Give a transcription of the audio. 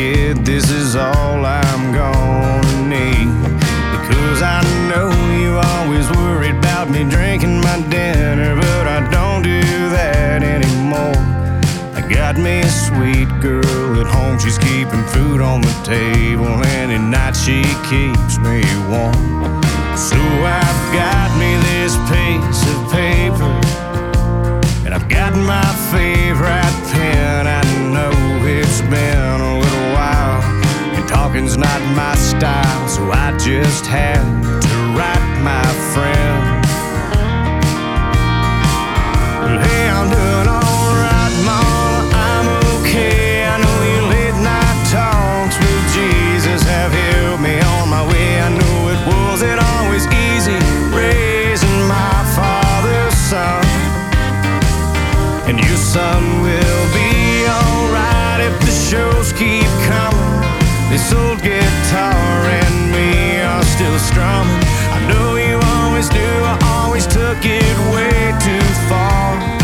kid, this is all I'm gonna need. Because I know you always worried about me drinking my dinner, but I don't do that anymore. I got me a sweet girl at home, she's keeping food on the table, and at night she keeps me warm. So I've got me this piece of paper, and I've got my favorite pen. I know it's been a little while, and talking's not my style, so I just had to write my friend. Well, hey, I'm doing alright, Mama, I'm okay. I know your late night talks with Jesus have helped me on my way. I know it wasn't always easy raising my father's son, and your son will be alright if the shows keep coming. This old guitar and me are still strumming. I know you always knew I always took it way too far.